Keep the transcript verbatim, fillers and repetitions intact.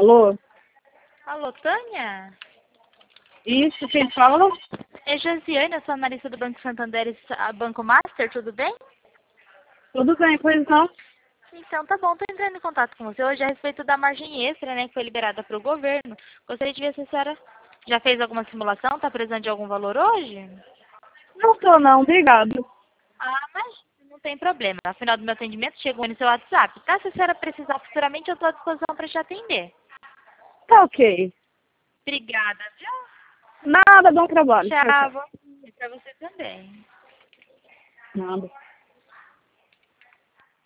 Alô? Alô, Tânia? Isso, quem fala? É Josiane, eu sou analista do Banco Santander e a Banco Master, tudo bem? Tudo bem, pois não? Então tá bom, tô entrando em contato com você hoje a respeito da margem extra, né, que foi liberada para o governo. Gostaria de ver se a senhora já fez alguma simulação, tá precisando de algum valor hoje? Não tô não, obrigado. Ah, mas não tem problema. No final do meu atendimento chegou no seu WhatsApp, tá? Se a senhora precisar futuramente, eu estou à disposição para te atender. Tá ok. Obrigada, viu? Nada, bom trabalho. Tchau, Tchau, tchau. bom dia pra você também. Nada.